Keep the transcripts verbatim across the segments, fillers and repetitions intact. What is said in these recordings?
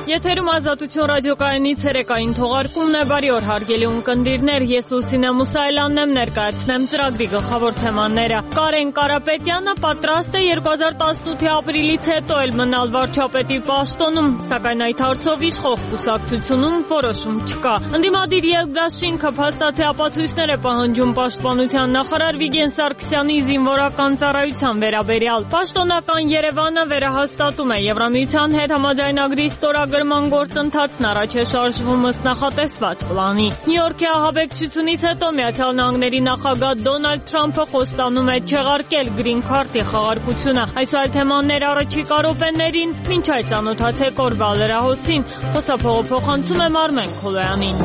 Եթերում Ազատություն ռադիոկայանի ցերեկային թողարկումն է, բարի օր հարգելի ունկնդիրներ, ես Լուսինե Մուսայելյանն եմ, ներկայացնեմ ծրագրի գլխավոր թեմաները։ Կարեն Կարապետյանը պատրաստ է երկու հազար տասնութի ապրիլից հետո էլ մնալ վարչապետի պաշտոնում, սակայն այդ հարցով իշխող կուսակցությունում որոշում չկա։ Ընդդիմադիր երկդաշինքը փաստացի ապացույցներ է պահանջում պաշտպանության նախարար Վիգեն Սարգսյանի զինվորական ծառայության վերաբերյալ։ Պաշտոնական Երևանը վերահաստատում է Եվրամիության հետ համաձայնագրի ստորագրման գործընթացն առաջ է շարժվում ըստ նախատեսված պլանի։ Նյու Յորքի ահաբեկչությունից հետո Միացյալ Նահանգների նախագահ Դոնալդ Թրամփը խոստանում է չեղարկել գրին քարտի խաղարկությունը։ Այս այլ թեմաներ առաջիկա րոպեներին, մինչ այդ ծանոթացեք օրվա լրահոսին, խոսափողը փոխանցում եմ Արմեն Քոլոյանին։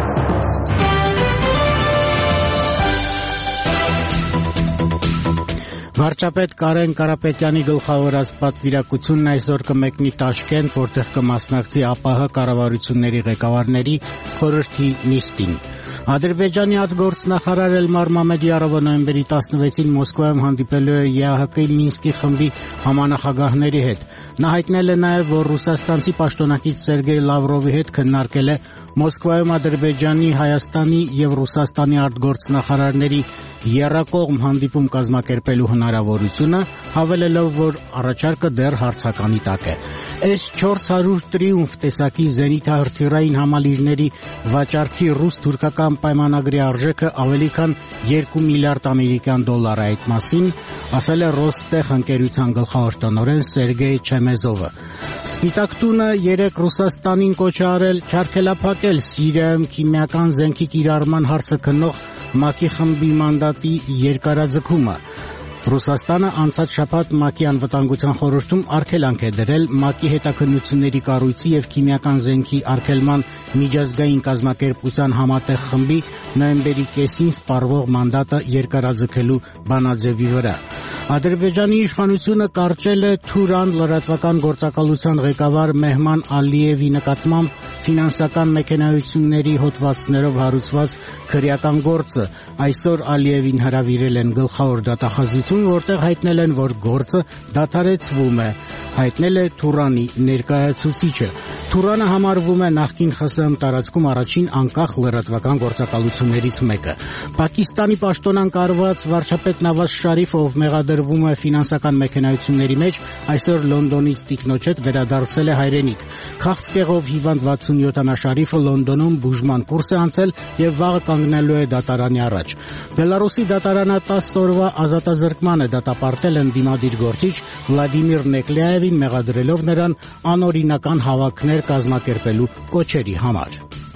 Վարչապետ Կարեն Կարապետյանի գլխավորած պատվիրակությունն այսօր կմեկնի Տաշկենտ, որտեղ կմասնակցի ԱՊՀ կառավարությունների ղեկավարների խորհրդի նիստին։ Ադրբեջանի արտգործնախարար Էլմար Մամեդյարովը նոյեմբերի տասնվեցին Մոսկվայում հանդիպելու է ԵԱՀԿ Մինսկի խմբի համանախագահների հետ։ Նա հայտնել է նաև, որ ռուսաստանցի պաշտոնակից Սերգեյ Լավրովի հետ քննարկել է Մոսկվայում Ադրբեջանի, Հայաստանի եւ Ռուսաստանի արտգործնախարարների եռակողմ հանդիպում կազմակերպելու հնարավորությունը, հավելելով, որ առաջարկը դեռ հարցականի տակ է։ Էս չորս հարյուր տրիումֆ տեսակի զենիթահրթիռային համալիրների վաճառքի ռուս-թուրքական պայմանագրի արժեքը ավելի քան երկու միլիարդ ամերիկյան դոլար է, այդ մասին ասել է Ռոստեխ ընկերության գլխավոր տնօրեն Սերգեյ Չեմեզովը։ Սպիտակ տունը երեկ Ռուսաստանին կոչ է արել չարգելափակել Սիրիայում քիմիական զենքի կիրառման հարցը քննող ՄԱԿ-ի խմբի մանդատի երկարաձգումը։ Ռուսաստանը անցած շաբաթ ՄԱԿ-ի անվտանգության խորհրդում արգելանք է դրել ՄԱԿ-ի հետաքննությունների կառույցի եւ քիմիական զենքի արգելման միջազգային կազմակերպության համատեղ խմբի նոյեմբերի կեսին սպառվող մանդատը երկարաձգելու բանաձևի վրա։ Ադրբեջանի իշխանությունը կարճել է Թուրան լրատվական գործակալության ղեկավար Մեհման Ալիևի նկատմամբ ֆինանսական մեքենայությունների հոդվածներով հարուցված քրեական գործը։ Այսօր Ալիևին հրավիրել են գլխավոր դատախազություն, որտեղ հայտնել են, որ գործը դադարեցվում է, հայտնել է Թուրանի ներկայացուցիչը։ Թուրանը համարվում է նախկին ԽՍՀՄ տարածքում առաջին անկախ լրատվական գործակալություններից մեկը։ Պակիստանի պաշտոնանկ արված վարչապետ Նավազ Շարիֆը, ով մեղադրվում է ֆինանսական մեքենայությունների մեջ, այսօր Լոնդոնից տիկնոջ հետ վերադարձել է հայրենիք։ Քաղցկեղով հիվանդ վաթսունյոթանա Շարիֆը Լոնդոնում բուժման կուրս է անցել եւ վաղը կանգնելու է դատարանի առաջ։ Բելարուսի դատարանը տասը օրվա ազատազրկման է դատապարտել ընդդիմադիր գործիչ Վլադիմիր Նեկլեայևին, մեղադրելով նրան անօրինական հավաքներ կազմակերպելու կոչերի համար։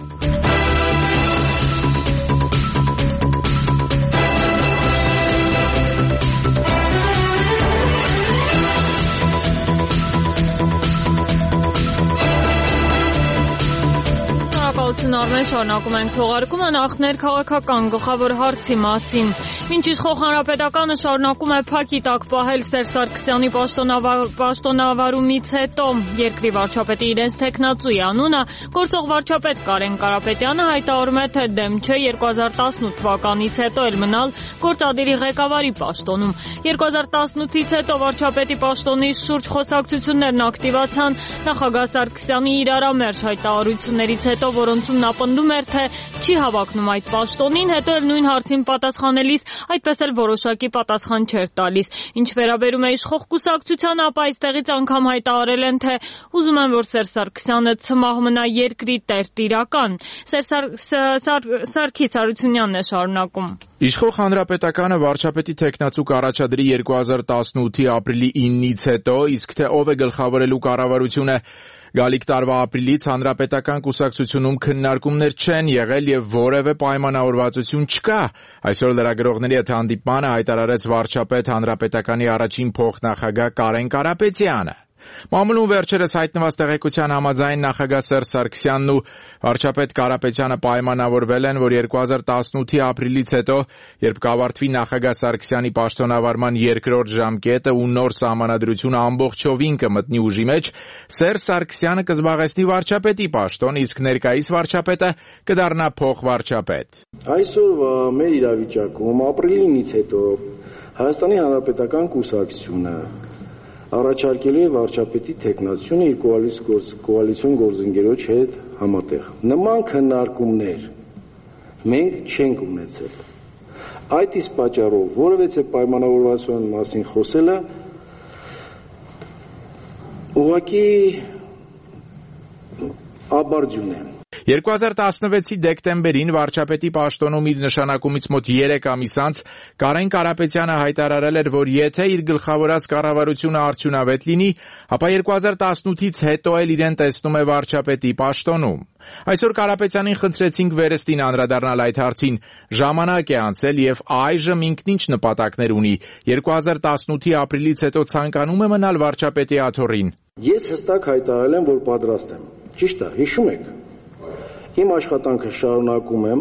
Արմեն, շարունակում ենք թողարկումը, նախ ներքաղաքական գլխավոր հարցի մասին։ Մինչ իշխող հանրապետականը շարունակում է փակի տակ պահել Սերժ Սարգսյանի պաշտոնավարումից հետո երկրի վարչապետի իրենց թեկնածուի անունը, գործող վարչապետ Կարեն Կարապետյանը հայտարարում է, թե դեմ չէ երկու հազար տասնութ թվականից հետո էլ մնալ գործադիրի ղեկավարի պաշտոնում։ երկու հազար տասնութից հետո վարչապետի պաշտոնի շուրջ խոսակցություններն ակտիվացան նախագահ Սարգսյանի իրարամերժ հայտարարություններից հետո, որոնցում նա պնդում էր, թե չի հավակնում այդ պաշտոնին, հետո էլ նույն հարցին պատասխանելիս այդպես էլ որոշակի պատասխան չէր տալիս։ Ինչ վերաբերում է իշխող կուսակցությանը, ապա այստեղից անգամ հայտարարել են, թե ուզում են, որ Սերժ Սարգսյանը ցմահ մնա երկրի տերտիրական։ Սարգիս Հարությունյանն է շարունակում։ Իշխող հանրապետականը վարչապետի թեկնածու կառաջադրի երկու հազար տասնութի ապրիլի իննից հետո, իսկ թե ով է գլխավորելու կառավարությունը գալիք տարվա ապրիլից հանրապետական կուսակցությունում քննարկումներ չեն եղել եւ որևէ պայմանավորվածություն չկա։ Այսօր լրագրողների հետ հանդիպմանը հայտարարեց վարչապետ հանրապետականի առաջին փոխնախագահ Կարեն Կարապետյանը։ Մամուլում վերջերս հայտնված տեղեկության համաձայն նախագահ Սերժ Սարգսյանն ու վարչապետ Կարապետյանը պայմանավորվել են, որ երկու հազար տասնութի ապրիլից հետո, երբ կավարտվի նախագահ Սարգսյանի պաշտոնավարման երկրորդ ժամկետը ու նոր սահմանադրությունը ամբողջովին կմտնի ուժի մեջ, Սերժ Սարգսյանը կզբաղեցնի վարչապետի պաշտոն, իսկ ներկայիս վարչապետը կդառնա փոխվարչապետ։ Այսօր մեր իրավիճակում ապրիլի ինից հետո Հայաստանի Հանրապետական կուսակցությունը առաջարկելու է վարչապետի թեկնածությունը իր կոալիցիոն գործընկերոջ հետ համատեղ։ Նման քննարկումներ մենք չենք ունեցել։ Այդ իսկ պատճառով որևէ պայմանավորվածության մասին խոսելը ուղղակի աբարդյուն է։ երկու հազար տասնվեցի դեկտեմբերին վարչապետի պաշտոնում իր նշանակումից մոտ երեք ամիս անց Կարեն Կարապետյանը հայտարարել էր, որ եթե իր գլխավորած կառավարությունը արդյունավետ լինի, ապա երկու հազար տասնութից հետո էլ իրեն տեսնում է վարչապետի պաշտոնում։ Այսօր Կարապետյանին խնդրեցինք վերստին անդրադառնալ այդ հարցին։ Ժամանակ է անցել եւ այժմ ինքն ինչ նպատակներ ունի։ երկու հազար տասնութի ապրիլից հետո ցանկանում է մնալ վարչապետի աթոռին։ Ես հստակ հայտարարել եմ, որ պատրաստ եմ։ Ճիշտ է, հիշում եք։ Իմ աշխատանքը շարունակում եմ,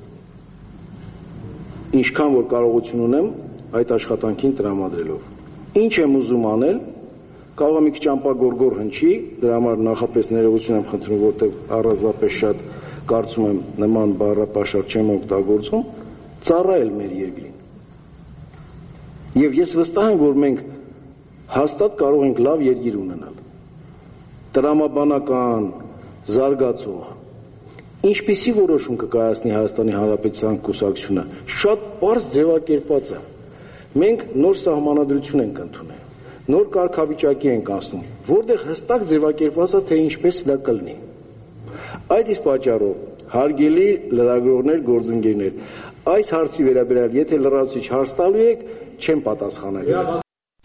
ինչքան որ կարողություն ունեմ այդ աշխատանքին տրամադրելով։ Ինչ եմ ուզում անել, կարող եմ մի քիչ ամպագորգոր հնչի, դրա համար նախապես ներողություն եմ խնդրում, որտեղ առանձնապես շատ կարծում եմ նման բառապաշար չեմ օգտագործում, ծառայել մեր երկրին։ Եվ ես վստահ եմ, որ մենք հաստատ կարող ենք լավ երկիր ունենալ։ Տրամաբանական, զարգացող Ինչպիսի որոշում կկայացնի Հայաստանի Հանրապետության կուսակցությունը, շատ պարզ ձևակերպված է։ Մենք նոր սահմանադրություն ենք ընդունել, նոր կարգավիճակի ենք անցնում, որտեղ հստակ ձևակերպված է, թե ինչպես դա կլինի։ Այդ իսկ պատճառով, հարգելի լրագրողներ, գործընկերներ, այս հարցի վերաբերյալ, եթե լրացուցիչ հարց տալու եք, չեմ պատասխանելու։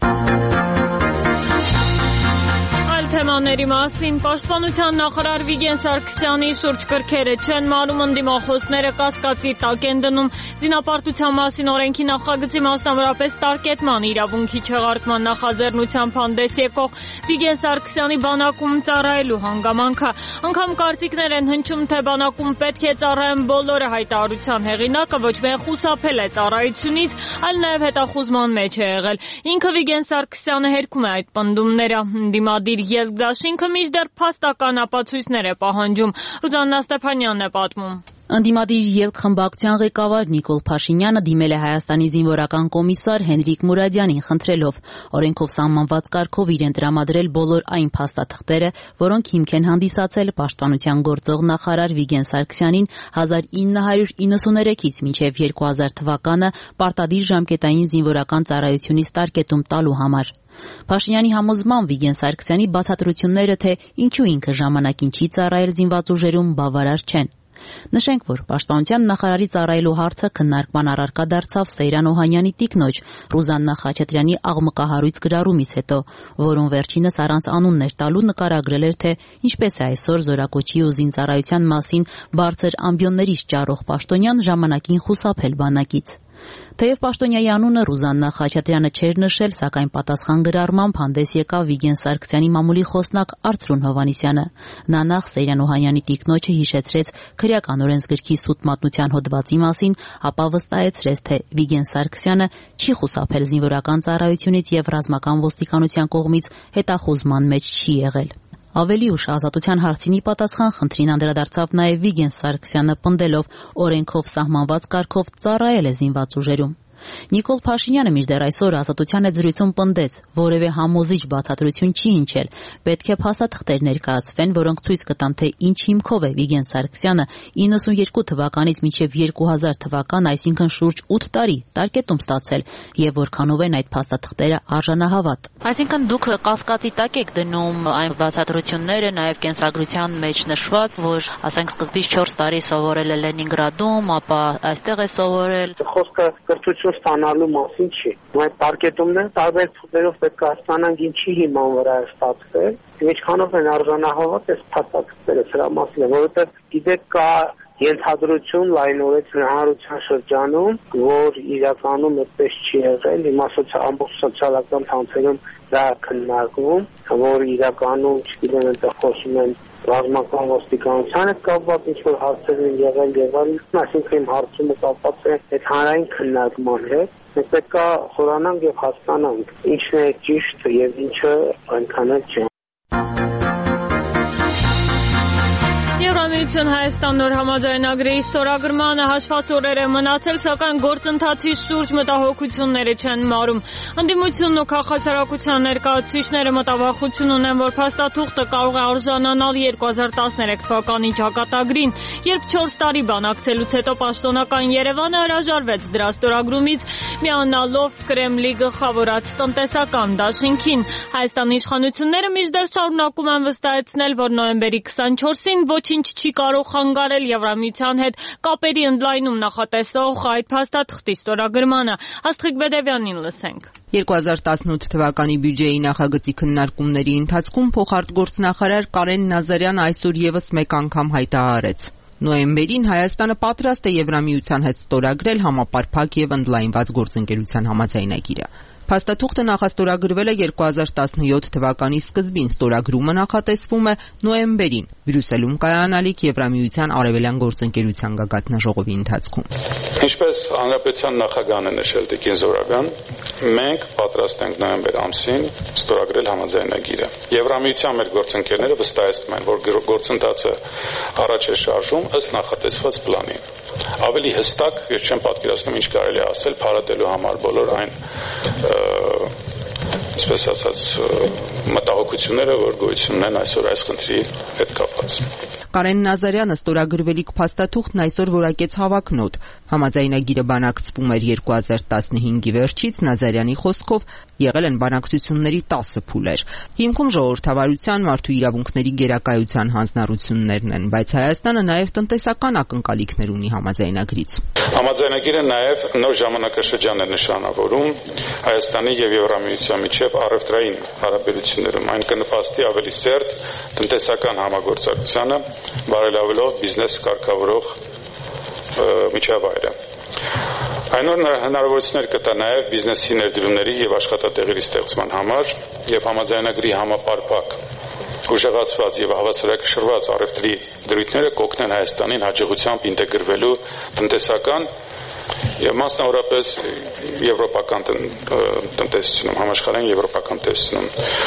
Թեմաների մասին Պաշտպանության նախարար Վիգեն Սարգսյանի շուրջ կրքերը չեն մարում, ընդդիմախոսները կասկածի տակ են դնում զինապարտության մասին օրենքի նախագծի, մասնավորապես տարկետման իրավունքի չեղարկման նախաձեռնությամբ հանդես եկող Վիգեն Սարգսյանի բանակում ծառայելու հանգամանքը։ Անգամ կարծիքներ են հնչում, թե բանակում պետք է ծառայեն բոլորը։ Հայտարարության հեղինակը ոչ միայն խուսափել է ծառայությունից, այլ նաև հետախուզման մեջ է եղել։ Ինքը Վիգեն Սարգսյանը հերքում է այդ պնդումները։ Ընդդիմադիր Ելքդաշինքը մինչդեռ փաստական ապացույցներ է պահանջում։ Ռուզաննա Ստեփանյանն է պատմում։ Ընդդիմադիր ելք խմբակցության ղեկավար Նիկոլ Փաշինյանը դիմել է Հայաստանի զինվորական կոմիսար Հենրիկ Մուրադյանին, խնդրելով օրենքով սահմանված կարգով իրեն տրամադրել բոլոր այն փաստաթղթերը, որոնք հիմք են հանդիսացել պաշտպանության գործող նախարար Վիգեն Սարգսյանին հազար ինը հարյուր իննսուներեքից մինչև երկու հազար թվականը պարտադիր ժամկետային զինվորական ծառայությունից տարկետում տալու համար։ Փաշինյանի համոզմամբ Վիգեն Սարգսյանի բացատրությունները, թե ինչու ինքը ժամանակին չի ծառայել զինված ուժերում, բավարար չեն։ Նշենք, որ պաշտպանության նախարարի ծառայելու հարցը քննարկման առարկա դարձավ Սեյրան Օհանյանի տիկնոջ Ռուզաննա Խաչատրյանի աղմկահարույց գրառումից հետո, որում վերջինս առանց անուններ տալու նկարագրել էր, թե ինչպես է այսօր զորակոչի ու զինծառայության մասին բարձր ամբիոններից ճառող պաշտոնյան ժամանակին խուսափել բանակից։ Թեև պաշտոնյայի անունը Ռուզաննա Խաչատրյանը չէր նշել, սակայն պատասխան գրառմամբ հանդես եկավ Վիգեն Սարգսյանի մամուլի խոսնակ Արծրուն Հովհաննիսյանը։ Նա նախ Սեյրան Օհանյանի տիկնոջը հիշեցրեց քրեական օրենսգրքի սուտ մատնության հոդվածի մասին, ապա վստահեցրեց, թե Վիգեն Սարգսյանը չի խուսափել զինվորական ծառայությունից եւ ռազմական ոստիկանության կողմից հետախուզման մեջ չի եղել։ Ավելի ուշ ազատության հարցինի պատասխան խնդրին անդրադարձավ նաև Վիգեն Սարգսյանը, պնդելով օրենքով սահմանված կարգով ծառայել է զինված ուժերում։ Նիկոլ Փաշինյանը մինչդեռ այսօր ազատության հետ զրույցում պնդեց, որևէ համոզիչ բացատրություն չի հնչել, պետք է փաստաթղթեր ներկայացվեն, որոնք ցույց կտան, թե ինչ հիմքով է Վիգեն Սարգսյանը իննսունյոթ թվականից մինչև երկու հազար թվական, այսինքն շուրջ ութ տարի տարկետում ստացել եւ որքանով են այդ փաստաթղթերը արժանահավատ։ Այսինքն դուք կասկածի տակ եք դնում այն բացատրությունները, նաև կենսագրության մեջ նշված, որ ասենք սկզբից չորս տարի սովորել է Լենինգրադում, ապա այստեղ է սովորել։ Խոսքը կրթություն ստանալու մասին չի։ Այդ տարկետումները տարբեր ցուցերով պետք է ստանանք ինչի հիման վրա է ստացվել, ինչքանով են արժանահավատ այս փաստաթղթերը, սրա մասին, որովհետև գիտեք կա ենթադրություն լայնորեն հանրության շրջանում, որ իրականում այդպես չի եղել, հիմա ամբողջ սոցիալական ցանցերում դա քննարկվում, որ իրականում, չգիտեմ, այնտեղ խոսում են ռազմական ոստիկանության հետ կապված ինչ-որ հարցեր են եղել եւ այլն, այսինքն իմ հարցումը կապված է այդ հանրային քննարկման հետ։ Մենք պետք է խորանանք եւ հասկանանք ինչն է ճիշտ եւ ինչը այնքան էլ չէ։ Եվրամիություն Հայաստան նոր համաձայնագրի ստորագրմանը հաշված օրեր է մնացել, սակայն գործընթացի շուրջ մտահոգությունները չեն մարում։ Ընդդիմությունն ու քաղաքասարակության ներկայացուցիչները մտավախություն ունեն, որ փաստաթուղթը կարող է արժանանալ երկու հազար տասներեք թվականի ճակատագրին, երբ չորս տարի բանակցելուց հետո պաշտոնական Երևանը հրաժարվեց դրա ստորագրումից, միանալով Կրեմլի գլխավորած տնտեսական դաշինքին։ Հայաստանի իշխանությունները մինչդեռ շարունակում են վստահեցնել, որ նոյեմբերի քսանչորսին ոչինչ չի կարող խանգարել Եվրամիության հետ կապերի ընդլայնում նախատեսող այդ փաստաթղթի ստորագրմանը։ Աստղիկ Բեդևյանին լսենք։ երկու հազար տասնութ թվականի բյուջեի նախագծի քննարկումների ընթացքում փոխարտգործնախարար Կարեն Նազարյանը այսօր եւս մեկ անգամ հայտարարեց. Նոյեմբերին Հայաստանը պատրաստ է Եվրամիության հետ ստորագրել համապարփակ եւ ընդլայնված գործընկերության համաձայնագիրը։ Փաստաթուղթը նախաստորագրվել է երկու հազար տասնյոթ թվականի սկզբին, ստորագրումը նախատեսվում է նոյեմբերին Բրյուսելում կայանալիք Եվրամիության արևելյան գործընկերության գագաթնաժողովի ընթացքում։ Ինչպես հանրապետության նախագահն է նշել Տիկին Զորաբյան, մենք պատրաստ ենք նոյեմբեր ամսին ստորագրել համաձայնագիրը։ Եվրամիության մեր գործընկերները վստահեցնում են, որ գործընթացը առաջ է շարժում ըստ նախատեսված պլանի։ Ավելի հստակ ես չեմ պատկերացնում ինչ կարելի է ասել փառատելու համար բոլոր այն այսպես ասած մտահոգությունները, որ գոյություն ունեն այսօր այս խնդրի հետ կապված։ Կարեն Նազարյանը ստորագրվելիք փաստաթուղթն այսօր որակեց հավակնոտ։ Համաձայնագիրը բանակցվում էր երկու հազար տասնհինգի վերջից, Նազարյանի խոսքով եղել են բանակցությունների տասը փուլեր։ Հիմքում ժողովրդավարության, մարդու իրավունքների գերակայության հանձնառություններն են, բայց Հայաստանը նաև տնտեսական ակնկալիքներ ունի համաձայնագրից։ Համաձայնագիրը նաև նոր ժամանակաշրջան է նշանավորում Հայաստանի եւ Եվրամիության միջև առևտրային հարաբերություններում։ Այն կնպաստի ավելի սերտ տնտեսական համագործակցությանը, բարելավելով բիզնես կարգավորող միջավայրը։ Այնօր հնարավորություններ կտա նաև բիզնեսի ներդրումների եւ աշխատատեղերի ստեղծման համար եւ համաձայնագրի համապարփակ ուժեղացված եւ հավասարակշռված առևտրի դրույթները կօգնեն Հայաստանին հաջողությամբ ինտեգրվելու տնտեսական եւ մասնավորապես եվրոպական տնտեսությունում, համաշխարհային եվրոպական տնտեսությունում։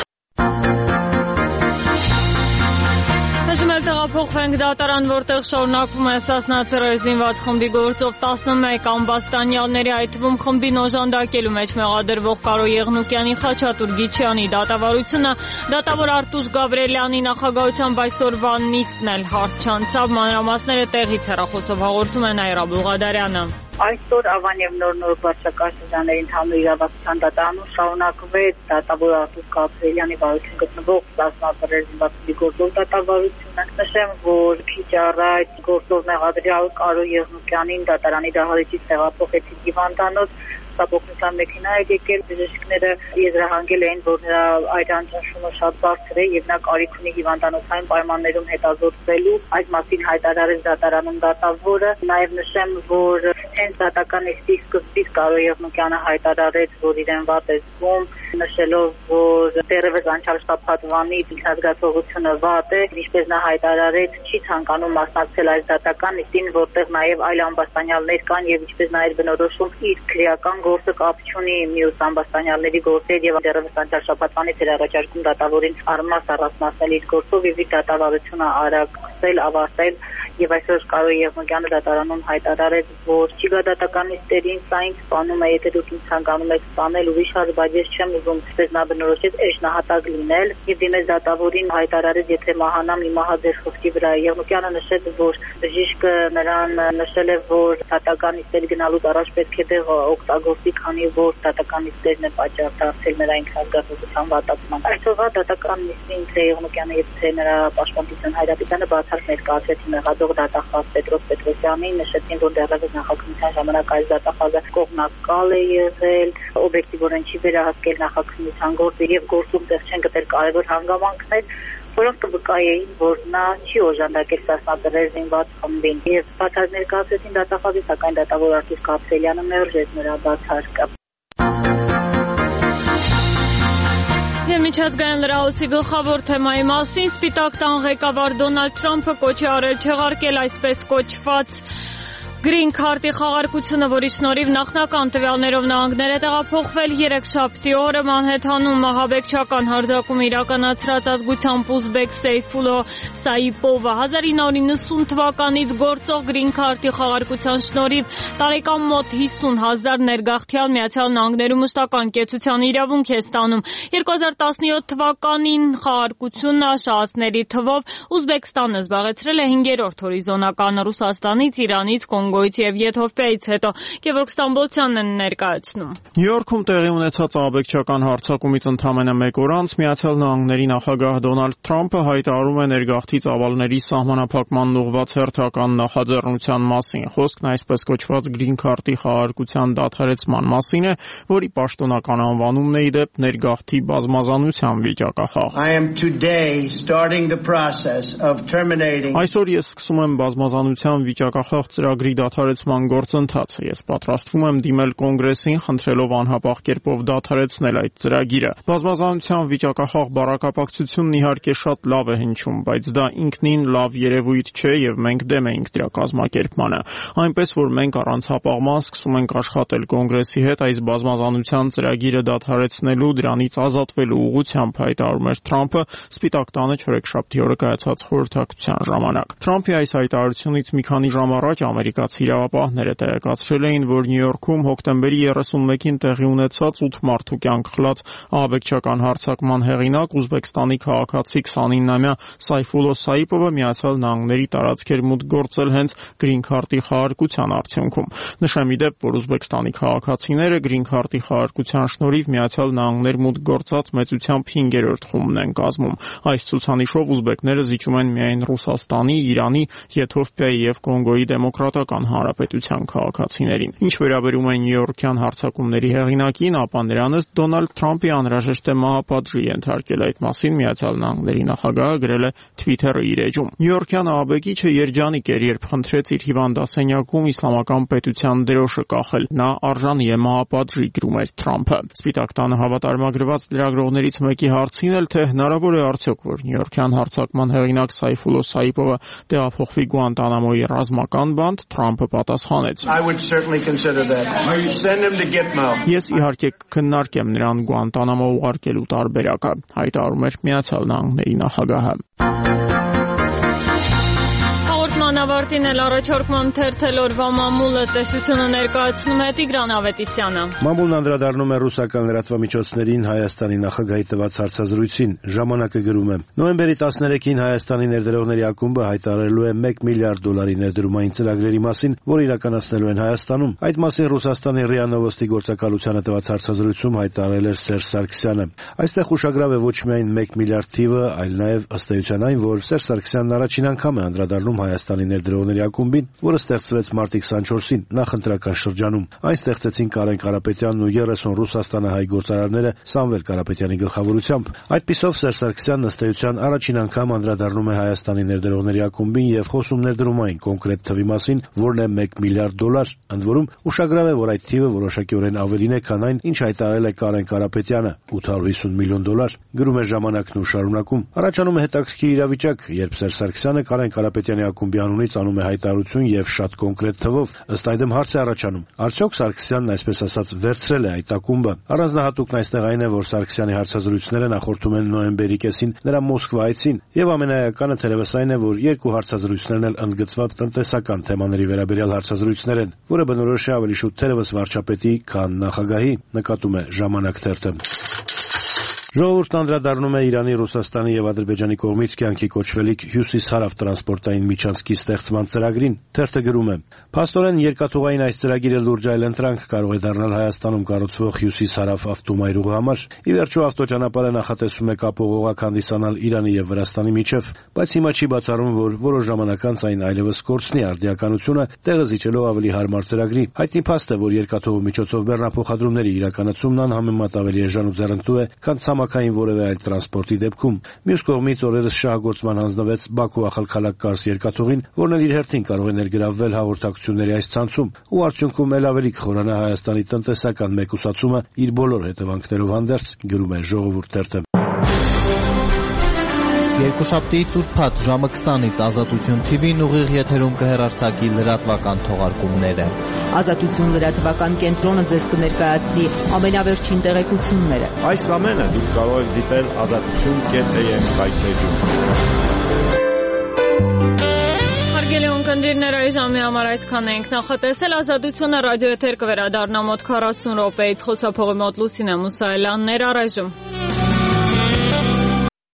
Տեղափոխվենք դատարան, որտեղ շարունակվում է Սասնա ծռեր զինված խմբի գործով տասնմեկ ամբաստանյալների, այդ թվում խմբին օժանդակելու մեջ մեղադրվող Կարո Եղնուկյանի, Խաչատուր Գիչյանի դատավարությունը, դատավոր Արտուշ Գաբրիելյանի նախագահությամբ այսօրվա նիստն էլ հարթ չանցավ, մանրամասները տեղից հեռախոսով հաղորդում է Նաիրա Բուղադարյանը։ Այսօր Ավան եւ Նոր Նոր վարչակարգ շրջանների ընդհանուր իրավասության դատարանում շարունակվեց դատավոր Արտուշ Գաբրիելյանի վարություն գտնվող Սասնա ծռեր զինված խմբի գործով դատավարությունը։ Նշեմ, որ քիչ առաջ գործով մեղադրյալ Կարո Եղնուկյանին դատարանի դահլիճից տեղափոխեցին հիվանդանոց, Սապոկնության մեքենա է եկել, բժիշկները եզրահանգել էին, որ նրա այրան ճնշումը շատ բարձր է եւ նա կարիք ունի հիվանդանոցային պայմաններում հետազոտվելու, այդ մասին հայտարարեց դատարանում դատավորը։ Նաեւ նշեմ, որ հենց դատական նիստի սկզբից Կարո Եղնուկյանը հայտարարեց, որ իրեն վատ է զգում, նշելով, որ դեռևս անցյալ շաբաթվանի ինքնազգացողությունը վատ է, ինչպես նա հայտարարեց, չի ցանկանում մասնակցել այս դատական նիստին, որտեղ նաեւ այլ ամբաստանյալներ կան եւ ինչպես նա էր բնորոշում, իր քրեական գործը կապ չունի մյուս ամբաստանյալների գործեր եւ դեռևս անցյալ շաբաթվանից էր առաջարկում դատավորին առմաս առանձնացնել իր գործով եւ իր դատավարությունը արագ սկսել, ավարտել եւ այսօր Կարո Եղնուկյանը դատարանում հայտարարեց, որ չի գա դատական նիստերին, սա ինձ սպանում է, եթե դուք ինձ ցանկանում եք սպանել, ուրիշ հարց, բայց ես չեմ ուզում, այսպես նա բնորոշեց, էժնահատակ լինել եւ դիմեց դատավորին հայտարարեց, եթե մահանամ, իմահա ձեր խոսքի վրա։ Եղնուկյանը նշեց, որ բժիշկը նրան նշել է, որ դատական նիստեր գնալուց առաջ պետք է դեղ օգտագործի, քանի որ դատական նիստերն է պատճառ դարձել նրա ինքնազգացողության վատացման։ Այսօրվա դատական նիստին թե Եղնուկյանը եւ թե նրա պաշտպանության Հայրապետյանը բացառ ներկայացրեցին մեղադրող դատախազ Պետրոս Պետրոսյանին, նշեցին, որ դեռևս նախաքննության ժամանակ այս դատախազը կողմնակալ է եղել, օբյեկտիվորեն չի վերահսկել նախաքննության գործը եւ գործում տեղ չեն գտել կարևոր հանգամանքներ, որոնք կվկայեին, որ նա չի օժանդակել Սասնա ծռեր զինված խմբին եւ բացառ ներկայացրեցին դատախազի, սակայն դատավոր Արտուշ Գաբրիելյանը մերժեց նրա բացարկը։ Միջազգային լրահոսի գլխավոր թեմայի մասին Սպիտակ տան ղեկավար Դոնալդ Թրամփը կոչ է արել չեղարկել այսպես կոչված Green Card-ի խաղարկությունը, որի շնորհիվ նախնական տվյալներով նահանգներ է տեղափոխվել երեքշաբթի օրը Մանհեթանում ահաբեկչական հարձակում իրականացրած ազգությամբ ուզբեկ Սեյֆուլո Սայիպովը հազար ինը հարյուր նվսուն թվականից գործող Green Card-ի խաղարկության շնորհիվ տարեկան մոտ հիսուն հազար ներգաղթյալ Միացյալ Նահանգներում մշտական կեցության իրավունք է ստանում։ երկու հազար տասնյոթ թվականին խաղարկությունը շահասների թվով Ուզբեկստանը զբաղեցրել է հինգերորդ հորիզոնականը Ռուսաստանից, Իրանից, Կոնգոյից եւ Եթովպիայից հետո։ Գևորգ Ստամբոլցյանն է ներկայացնում։ Նյու Յորքում տեղի ունեցած ահաբեկչական հարձակումից ընդամենը մեկ օր անց Միացյալ Նահանգների նախագահ Դոնալդ Թրամփը հայտարարում է ներգաղթի ծավալների սահմանափակման ուղղված հերթական նախաձեռնության մասին։ Խոսքն այսպես կոչված Green Card-ի խաղարկության դադարեցման մասին է, որի պաշտոնական անվանումն է ի դեպ ներգաղթի բազմազանության վիճակախաղ։ Այսօր ես սկսում եմ բազմազանության վիճակախաղ ծրագրի դադարեցման գործընթացը։ Ես պատրաստվում եմ դիմել Կոնգրեսին, խնդրելով անհապաղ կերպով դադարեցնել այդ ծրագիրը։ Բազմազանության վիճակախաղ բառակապակցությունն իհարկե շատ լավ է հնչում, բայց դա ինքնին լավ երևույթ չէ եւ մենք դեմ ենք դրա կազմակերպմանը։ Այնպես որ մենք առանց հապաղման սկսում ենք աշխատել Կոնգրեսի հետ այս բազմազանության ծրագիրը դադարեցնելու, դրանից ազատվելու ուղղությամբ, հայտարարում էր Թրամփը Սպիտակ տանը չորեքշաբթի օրը կայացած խորհրդակցության ժամանակ։ Թրամփի այս հայտարարությունից մի քանի ժամ առաջ ամերիկացի իրավապահները տեղեկացրել էին, որ Նյու Յորքում հոկտեմբերի երեսունմեկին տեղի ունեցած ութ մարդու կյանք խլած ահաբեկչական հարձակման հեղինակ Ուզբեկստանի քաղաքացի քսանինամյա Սայֆուլո Սայիպովը Միացյալ Նահանգների տարածքեր մուտք գործել հենց Green Card-ի խաղարկության արդյունքում։ Նշեմ ի դեպ, որ Ուզբեկստանի քաղաքացիները Green Card-ի խաղարկության շնորհիվ Միացյալ Նահանգներ մուտք գործած մեծությամբ հինգերորդ խումբն են կազմում։ Այս ցուցանիշով ուզբեկները զիջում են միայն Ռուսաստանի, Իրանի, Եթովպիայի եւ Կոնգոյի Դեմոկրատական Հանրապետության քաղաքացիներին։ Ինչ վերաբերում է նյույորքյան հարձակումների հեղինակին, ապա նրան ըստ Դոնալդ Թրամփի անհրաժեշտ է մահապատժի ենթարկել։ Այդ մասին Միացյալ Նահանգների նախագահը գրել է Twitter-ի իր էջում։ Նյույորքյան ահաբեկիչը երջանիկ էր, երբ խնդրեց իր հիվանդասենյակում իսլամական պետության դրոշը կախել։ Նա արժանի է մահապատժի, գրում էր Թրամփը։ Սպիտակ տանը հավատարմագրված լրագրողներից մեկի հարցին էլ, թե հնարավոր է արդյոք, որ նյույորքյան հարձակման հեղինակ Սայֆուլո Սայիպովը տեղափոխվի Գուանտանամոյի ռազմական բանտ, Թրամփը պատասխանեց. Ես իհարկե կքննարկեմ նրան Գուանտանամո ուղարկելու տարբերակը, հայտարարում էր Միացյալ Նահանգների նախագահը։ Ավարտին էլ առաջարկման թերթել օրվա մամուլը տեսությունը ներկայացնում է Տիգրան Ավետիսյանը։ Մամուլն անդրադառնում է ռուսական լրատվամիջոցներին Հայաստանի նախագահի տված հարցազրույցին։ Ժամանակը գրում է. Նոյեմբերի տասներեքին Հայաստանի ներդրողների ակումբը հայտարարելու է մեկ միլիարդ դոլարի ներդրումային ծրագրերի մասին, որ իրականացնելու են Հայաստանում։ Այդ մասին Ռուսաստանի ՌԻԱ Նովոստի գործակալությանը տված հարցազրույցում հայտարարել էր Սերժ Սարգսյանը։ Այստեղ ուշագրավ է ոչ միայն մեկ միլիարդ թիվը, այլ նաև ըստ էության այն, որ Սերժ Սարգսյանն առաջին անգամ է անդրադառնում Հայաստանի ներդրողների ակումբին, որը ստեղծվեց մարտի քսանչորսին նախընտրական շրջանում։ Այն ստեղծեցին Կարեն Կարապետյանն ու երեսուն ռուսաստանահայ գործարարները Սամվել Կարապետյանի գլխավորությամբ։ Այդպիսով Սերժ Սարգսյանն ըստ էության առաջին անգամ անդրադառնում է Հայաստանի ներդրողների ակումբին եւ խոսում ներդրումային կոնկրետ թվի մասին, որն է մեկ միլիարդ դոլար։ Ընդ որում, ուշագրավ է, որ այդ թիվը որոշակիորեն ավելին է, քան այն, ինչ հայտարարել է Կարեն Կարապետյանը՝ ութ հարյուր հիսուն միլիոն դոլար։ Գրում է Ժամանակն ու շարունակում. Առաջանում է հետաքրքիր իրավիճակ, երբ Սերժ Սարգսյանը Կարեն Կարապետյանի ակումբի անունից անում է հայտարարություն եւ շատ կոնկրետ թվով, ըստ այդմ հարց է առաջանում. արդյոք Սարգսյանն այսպես ասած վերցրել է այդ ակումբը։ Առանձնահատուկն այստեղ այն է, որ Սարգսյանի հարցազրույցները նախորդում են նոյեմբերի կեսին նրա Մոսկվա այցին, եւ ամենաեականը թերևս այն է, որ երկու հարցազրույցներն էլ ընդգծված տնտեսական թեմաների վերաբերյալ հարցազրույցներ են, որը բնորոշ է ավելի շուտ թերևս վարչապետի, քան նախագահի, նկատում է Ժամանակ թերթը։ Ժողովուրդն անդրադառնում է Իրանի, Ռուսաստանի եւ Ադրբեջանի կողմից կյանքի կոչվելիք հյուսիս-հարավ տրանսպորտային միջանցքի ստեղծման ծրագրին։ Թերթը գրում է. Փաստորեն երկաթուղային այս ծրագիրը լուրջ այլընտրանք կարող է դառնալ Հայաստանում կառուցվող հյուսիս-հարավ ավտոմայրուղի համար։ Ի վերջո ավտոճանապարհը նախատեսում է կապողողակ հանդիսանալ Իրանի եւ Վրաստանի միջև, բայց հիմա չի բացառում, որ որոշ ժամանակ անց այն այլևս կորցնի արդիականությունը, տեղը զիջելով ավելի հարմար ծրագրի։ Հայտնի փաստ է, որ երկաթուղու միջոցով բեռնափոխադրումների իրականացումն անհամեմատ ավելի էժան ու ձեռնտու է, քան ցամաքային որևէ այլ տրանսպորտի դեպքում։ Մյուս կողմից օրերս շահագործման հանձնվեց Բաքու-Ախալքալակ Կարս երկաթուղին, որն էլ իր հերթին կարող է ներգրավվել հաղորդակցությունների այս ցանցում, ու արդյունքում էլ ավելի կխորանա Հայաստանի տնտեսական մեկուսացումը իր բոլոր հետևանքներով հանդերձ, գրում է Ժողովուրդ թերթը։ Երկուշաբթի ուրբաթ ժամը քսանից Ազատություն թի վին ուղիղ եթերում կհեռարձակի լրատվական թողարկումները։ Ազատություն լրատվական կենտրոնը ձեզ կներկայացնի ամենավերջին տեղեկությունները։ Այս ամենը դուք կարող եք դիտել ազատություն կետ էյ էմ սայթեջում։ Հարգելի ունկնդիրներ, այս ժամի համար այսքան ենք նախատեսել։ Ազատությունը ռադիոեթեր կվերադառնա մոտ քառասուն րոպեից։ Խոսափողի մոտ Լուսինե Մուսայելյանն էր առայժմ։